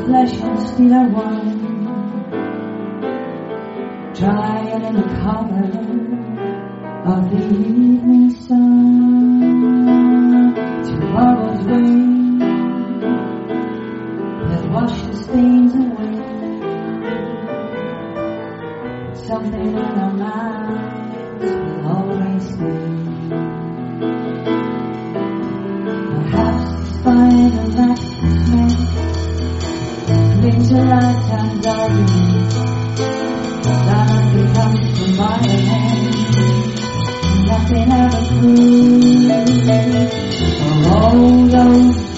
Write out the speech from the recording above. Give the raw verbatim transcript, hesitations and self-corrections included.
flesh and still I want, drying in the color of the evening sun. Tomorrow's rain that washes stains away, something in our minds will always stay. Perhaps it's fine and that's dismay, cling to lifetime's argument. Time becomes from my hand, nothing ever proves. For all those